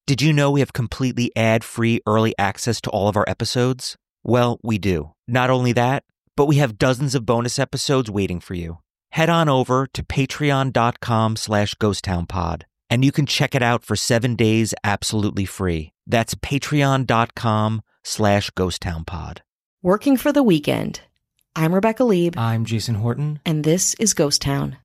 Did you know we have completely ad-free early access to all of our episodes? Well, we do. Not only that, but we have dozens of bonus episodes waiting for you. Head on over to patreon.com/ghosttownpod, and you can check it out for 7 days absolutely free. That's patreon.com/ghosttownpod. Working for the weekend. I'm Rebecca Lieb. I'm Jason Horton. And this is Ghost Town.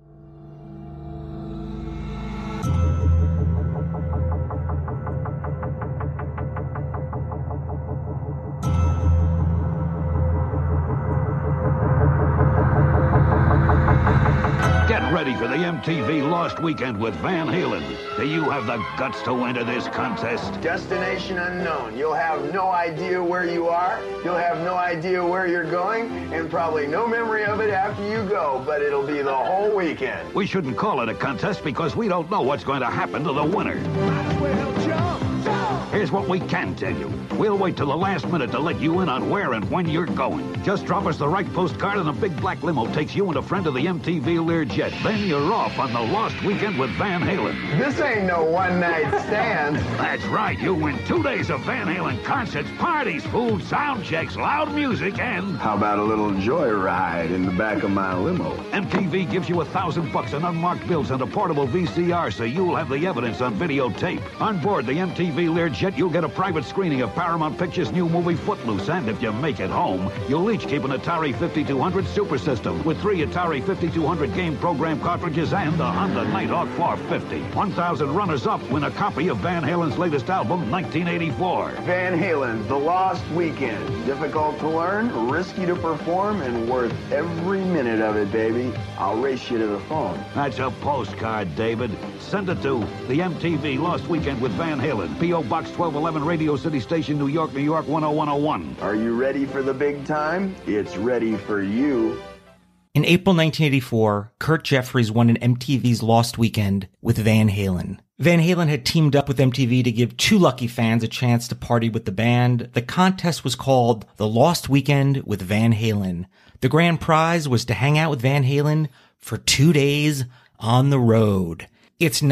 Ready for the MTV Lost Weekend with Van Halen. Do you have the guts to enter this contest? Destination unknown. You'll have no idea where you are. You'll have no idea where you're going, and probably no memory of it after you go, but it'll be the whole weekend. We shouldn't call it a contest because we don't know what's going to happen to the winner. Might as well jump. Here's what we can tell you. We'll wait till the last minute to let you in on where and when you're going. Just drop us the right postcard and a big black limo takes you and a friend to the MTV Learjet. Then you're off on the Lost Weekend with Van Halen. This ain't no one-night stand. That's right. You win 2 days of Van Halen concerts, parties, food, sound checks, loud music, and... How about a little joyride in the back of my limo? MTV gives you $1,000 in unmarked bills and a portable VCR so you'll have the evidence on videotape. On board the MTV Learjet, you'll get a private screening of Paramount Pictures' new movie Footloose, and if you make it home, you'll each keep an Atari 5200 Super System with 3 Atari 5200 game program cartridges and a Honda Nighthawk 450. 1,000 runners-up win a copy of Van Halen's latest album, 1984. Van Halen, The Lost Weekend. Difficult to learn, risky to perform, and worth every minute of it, baby. I'll race you to the phone. That's a postcard, David. Send it to the MTV Lost Weekend with Van Halen, P.O. Box 1211, Radio City Station, New York, New York, 10101. Are you ready for the big time? It's ready for you. In April 1984, Kurt Jeffries won an MTV's Lost Weekend with Van Halen. Van Halen had teamed up with MTV to give 2 lucky fans a chance to party with the band. The contest was called The Lost Weekend with Van Halen. The grand prize was to hang out with Van Halen for 2 days on the road. It's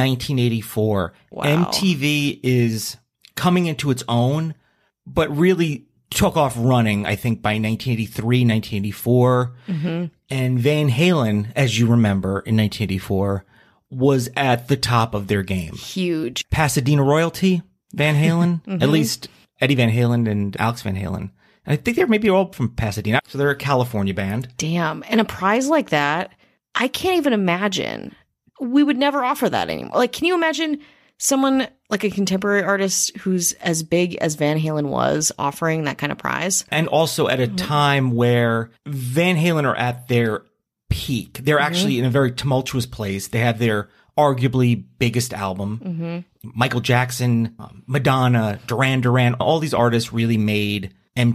1984. Wow. MTV is coming into its own, but really took off running, I think, by 1983, 1984. Mm-hmm. And Van Halen, as you remember, in 1984, was at the top of their game. Huge. Pasadena royalty, Van Halen. Mm-hmm. At least Eddie Van Halen and Alex Van Halen. And I think they're maybe all from Pasadena. So they're a California band. Damn. And a prize like that, I can't even imagine. We would never offer that anymore. Like, can you imagine someone like a contemporary artist who's as big as Van Halen was offering that kind of prize? And also at a time where Van Halen are at their peak. They're actually in a very tumultuous place. They have their arguably biggest album. Michael Jackson, Madonna, Duran Duran, all these artists really made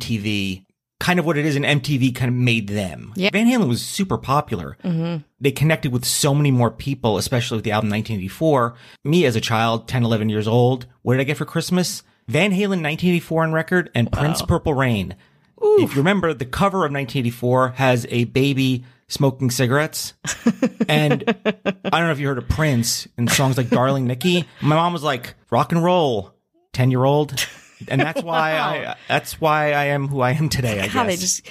MTV kind of what it is, and MTV kind of made them. Yeah. Van Halen was super popular. They connected with so many more people, especially with the album 1984. Me as a child, 10, 11 years old, what did I get for Christmas? Van Halen 1984 on record and Prince Purple Rain. Oof. If you remember, the cover of 1984 has a baby smoking cigarettes. And I don't know if you heard of Prince and songs like Darling Nikki. My mom was like, rock and roll, 10-year-old. And that's why I am who I am today, I guess. They just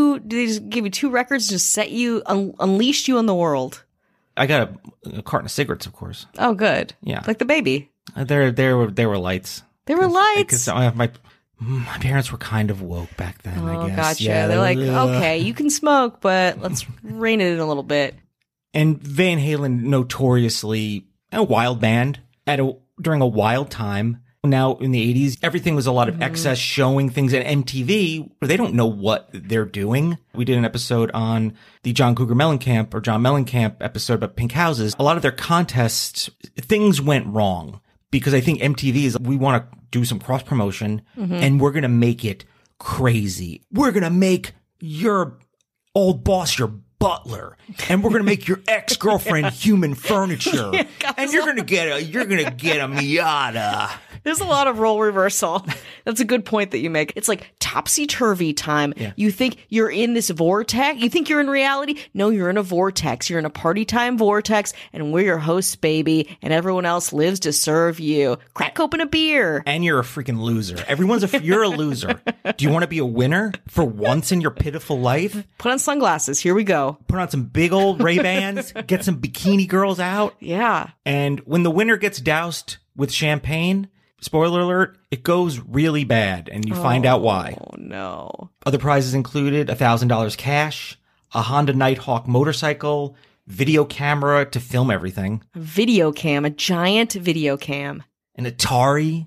give you 2 records, just set you, unleashed you on the world. I got a carton of cigarettes, of course. Oh, good. Yeah. Like the baby. There were lights. There were lights. Because my parents were kind of woke back then, I guess. Gotcha. Yeah, They're like, okay, you can smoke, but let's rein it in a little bit. And Van Halen, notoriously a wild band during a wild time. Now, in the 80s, everything was a lot of excess, showing things at MTV where they don't know what they're doing. We did an episode on the John Mellencamp episode about Pink Houses. A lot of their contests, things went wrong because I think MTV is, we want to do some cross promotion and we're going to make it crazy. We're going to make your old boss your butler, and we're gonna make your ex-girlfriend human furniture, and you're gonna get a Miata. There's a lot of role reversal. That's a good point that you make. It's like topsy-turvy time. Yeah. You think you're in this vortex. You think you're in reality. No, you're in a vortex. You're in a party time vortex, and we're your hosts, baby, and everyone else lives to serve you. Crack open a beer. And you're a freaking loser. You're a loser. Do you want to be a winner for once in your pitiful life? Put on sunglasses. Here we go. Put on some big old Ray-Bans, get some bikini girls out. Yeah. And when the winner gets doused with champagne, spoiler alert, it goes really bad, and you find out why. Oh, no. Other prizes included $1,000 cash, a Honda Nighthawk motorcycle, video camera to film everything, A video cam, a giant video cam. an Atari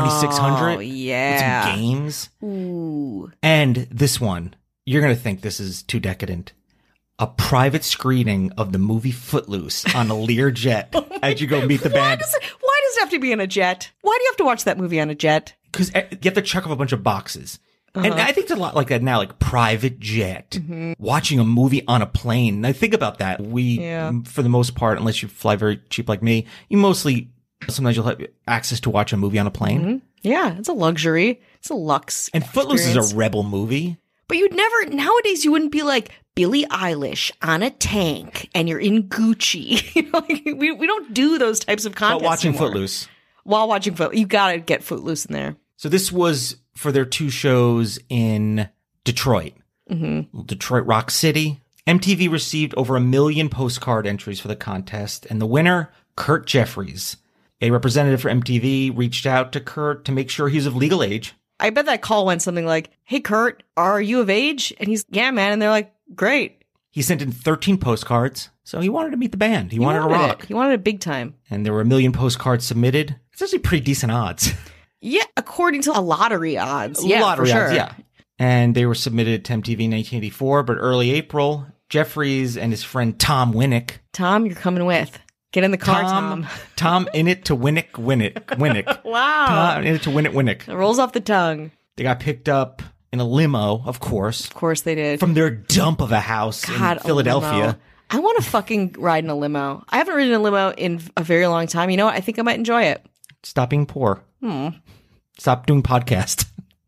2600 Oh, yeah. with some games, Ooh. and this one, you're going to think this is too decadent. A private screening of the movie Footloose on a Lear jet as you go meet the Why band. does it have to be in a jet? Why do you have to watch that movie on a jet? Because you have to check off a bunch of boxes. And I think it's a lot like that now, like private jet, watching a movie on a plane. Now think about that. For the most part, unless you fly very cheap like me, sometimes you'll have access to watch a movie on a plane. Yeah, it's a luxury. It's a luxe. And Footloose experience. is a rebel movie. But nowadays you wouldn't be like Billie Eilish on a tank and you're in Gucci. We don't do those types of contests But watching anymore. Footloose. While watching Footloose, you gotta get Footloose in there. So this was for their 2 shows in Detroit. Detroit Rock City. MTV received over 1 million postcard entries for the contest, and the winner, Kurt Jeffries. A representative for MTV reached out to Kurt to make sure he's of legal age. I bet that call went something like, "Hey Kurt, are you of age?" And he's, "Yeah, man." And they're like, "Great." He sent in 13 postcards, so he wanted to meet the band. He wanted to rock. He wanted it big time. And there were 1 million postcards submitted. It's actually pretty decent odds. Yeah, according to a lottery odds. Yeah, Lottery for sure. odds, yeah. And they were submitted to MTV in 1984, but early April, Jeffries and his friend Tom Winnick. Tom, you're coming with. Get in the car, Tom. Tom in it to Winnick. Wow. Tom in it to Winnick. It rolls off the tongue. They got picked up in a limo, of course, Of course they did. from their dump of a house God, in Philadelphia. a limo. I want to fucking ride in a limo. I haven't ridden in a limo in a very long time. You know what? I think I might enjoy it. Stop being poor. Stop doing podcast.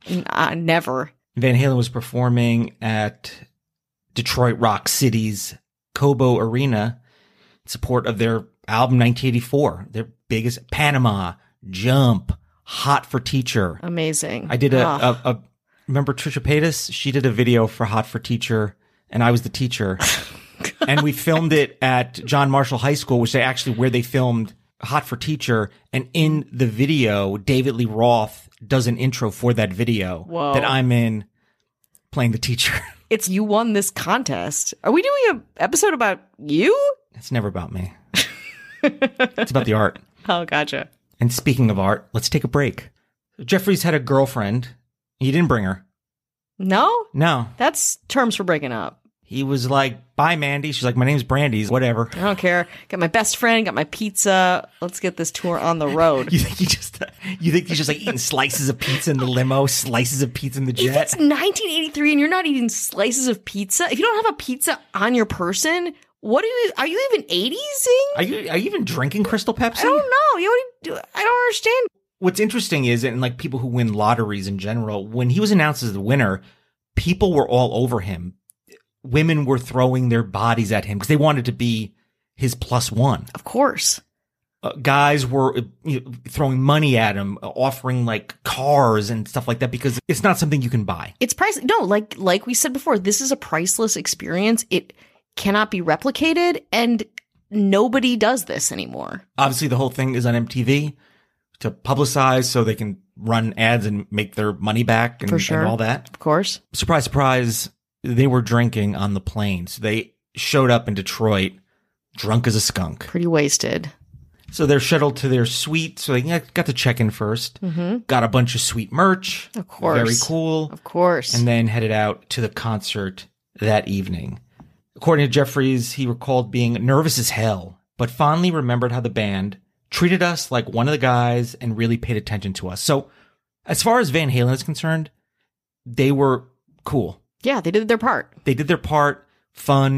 Never. Van Halen was performing at Detroit Rock City's Cobo Arena in support of their album 1984, their biggest Panama, Jump, Hot for Teacher. Amazing. I did remember Trisha Paytas? She did a video for Hot for Teacher, and I was the teacher. And we filmed it at John Marshall High School, where they filmed Hot for Teacher. And in the video, David Lee Roth does an intro for that video that I'm in playing the teacher. It's you won this contest. Are we doing an episode about you? It's never about me. It's about the art. Oh, gotcha. And speaking of art, let's take a break. Jeffries had a girlfriend. He didn't bring her. No? No. That's terms for breaking up. He was like, "Bye, Mandy." She's like, "My name's Brandy." Whatever. I don't care. Got my best friend, got my pizza. Let's get this tour on the road. You think he's just like eating slices of pizza in the limo, slices of pizza in the If jet? it's 1983 and you're not eating slices of pizza, if you don't have a pizza on your person, are you even 80s-ing? Are you even drinking Crystal Pepsi? I don't know. I don't understand. What's interesting is, and like people who win lotteries in general, when he was announced as the winner, people were all over him. Women were throwing their bodies at him because they wanted to be his plus one. Of course. Guys were throwing money at him, offering like cars and stuff like that because it's not something you can buy. It's priceless. No, like we said before, this is a priceless experience. It cannot be replicated, and nobody does this anymore. Obviously, the whole thing is on MTV to publicize so they can run ads and make their money back and, For sure. and all that. Of course. Surprise, surprise, they were drinking on the plane. So they showed up in Detroit drunk as a skunk. Pretty wasted. So they're shuttled to their suite. So they got to check in first. Mm-hmm. Got a bunch of sweet merch. Of course. Very cool. Of course. And then headed out to the concert that evening. According to Jeffries, he recalled being nervous as hell, but fondly remembered how the band treated us like one of the guys and really paid attention to us. So as far as Van Halen is concerned, they were cool. Yeah, they did their part. They did their part. Fun,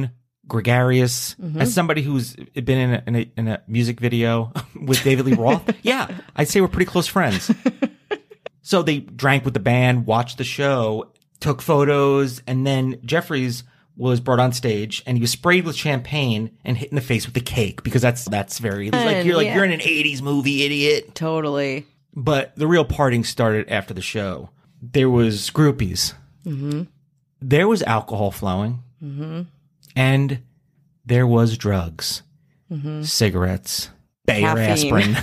gregarious. As somebody who's been in a music video with David Lee Roth, yeah, I'd say we're pretty close friends. So they drank with the band, watched the show, took photos, and then Jeffries was brought on stage and he was sprayed with champagne and hit in the face with the cake because that's very you're in an 80s movie, idiot. Totally. But the real partying started after the show. There was groupies. There was alcohol flowing. And there was drugs. Cigarettes. Bayer aspirin.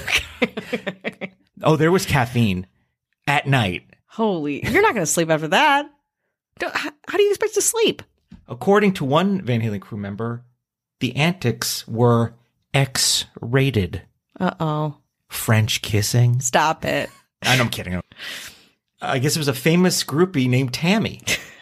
Oh, there was caffeine at night. Holy, you're not going to sleep after that. How do you expect to sleep? According to one Van Halen crew member, the antics were X-rated. Uh-oh. French kissing. Stop it. I'm kidding. I guess it was a famous groupie named Tammy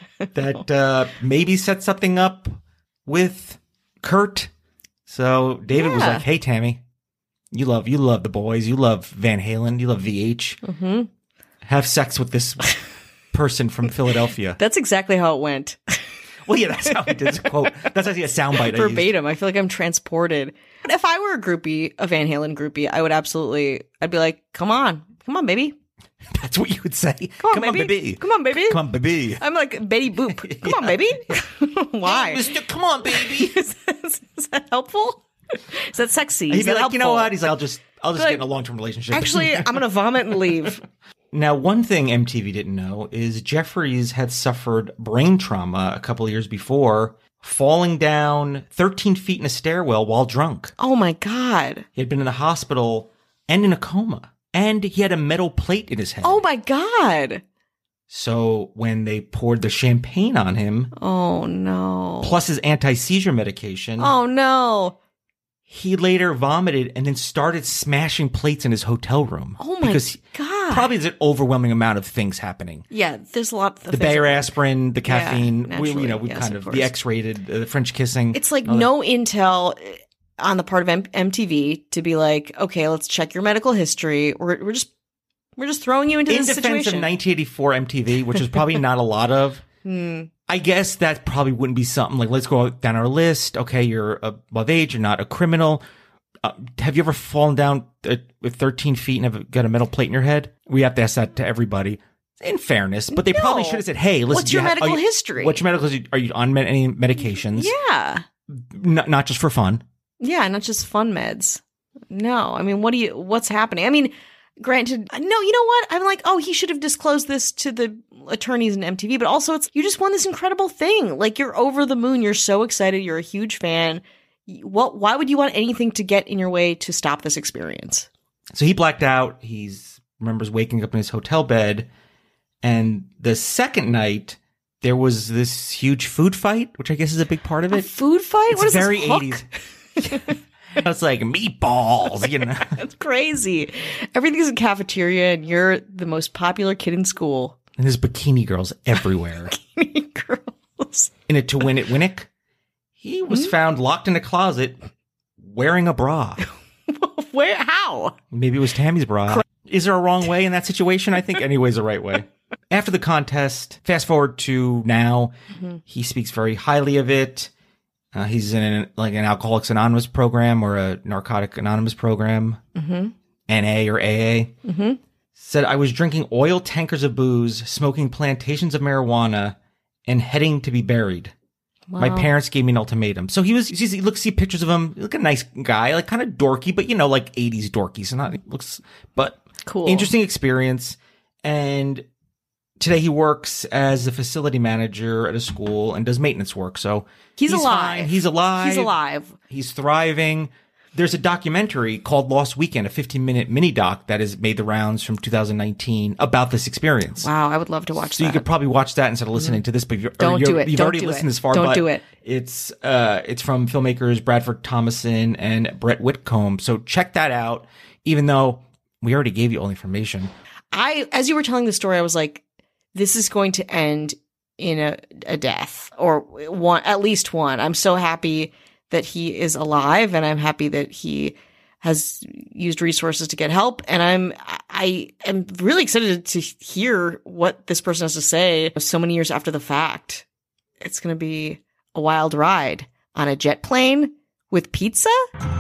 that maybe set something up with Kurt. So David was like, hey, Tammy, you love the boys. You love Van Halen. You love VH. Have sex with this person from Philadelphia. That's exactly how it went. Well, yeah, that's how he did his quote. That's actually a soundbite. Verbatim. I feel like I'm transported. But if I were a groupie, a Van Halen groupie, I'd be like, come on, baby. That's what you would say. Come on, baby. Come on, baby. Come on, baby. I'm like Betty Boop. Come on, baby. Why? Hey, Mr. Come on, baby. Is that helpful? Is that sexy? He'd Is be that like, helpful? you know what? He's like, I'll just like, get in a long-term relationship. Actually, I'm going to vomit and leave. Now, one thing MTV didn't know is Jeffries had suffered brain trauma a couple of years before, falling down 13 feet in a stairwell while drunk. Oh, my God. He had been in the hospital and in a coma. And he had a metal plate in his head. Oh, my God. So when they poured the champagne on him, oh, no. plus his anti-seizure medication, oh, no. He later vomited and then started smashing plates in his hotel room. Oh, my God. Probably there's an overwhelming amount of things happening. Yeah, there's a lot of the Bayer aspirin, the caffeine, yeah, we yes, kind of the X-rated, the French kissing. It's like no intel on the part of MTV to be like, okay, let's check your medical history. We're just throwing you into this situation. In defense of 1984 MTV, which is probably not a lot of, I guess that probably wouldn't be something like, let's go down our list. Okay, you're above age, you're not a criminal. Have you ever fallen down with 13 feet and have got a metal plate in your head? We have to ask that to everybody. In fairness, but they probably should have said, hey, listen. What's your medical history? What's your medical history? Are you on any medications? Yeah. Not just for fun. Yeah, not just fun meds. No, I mean, what's happening? I mean, granted, no, you know what? I'm like, oh, he should have disclosed this to the attorneys in MTV, but also you just won this incredible thing. Like, you're over the moon. You're so excited. You're a huge fan. Why would you want anything to get in your way to stop this experience? So he blacked out. He remembers waking up in his hotel bed. And the second night, there was this huge food fight, which I guess is a big part of it. A food fight? It's what is very this, Hook? 80s. It's like meatballs, you know. It's crazy. Everything's a cafeteria, and you're the most popular kid in school. And there's bikini girls everywhere. Bikini girls. In a To Win It Winnick, he was found locked in a closet wearing a bra. Where? How? Maybe it was Tammy's bra. Is there a wrong way in that situation? I think anyway's the right way. After the contest, fast forward to now, he speaks very highly of it. He's in an Alcoholics Anonymous program or a Narcotic Anonymous program, NA or AA. Said, I was drinking oil tankers of booze, smoking plantations of marijuana, and heading to be buried. Wow. My parents gave me an ultimatum. So you see pictures of him, like a nice guy, like kind of dorky, but like 80s dorky. So but cool. Interesting experience. And today he works as a facility manager at a school and does maintenance work. So he's alive. Fine. He's alive. He's alive. He's thriving. There's a documentary called Lost Weekend, a 15-minute mini doc that has made the rounds from 2019 about this experience. Wow, I would love to watch that. So you could probably watch that instead of listening to this, but you've already listened this far. Don't do it. It's from filmmakers Bradford Thomason and Brett Whitcomb. So check that out, even though we already gave you all information. As you were telling the story, I was like, this is going to end in a death, or at least one. I'm so happy that he is alive, and I'm happy that he has used resources to get help. And I am really excited to hear what this person has to say so many years after the fact. It's going to be a wild ride. on a jet plane with pizza?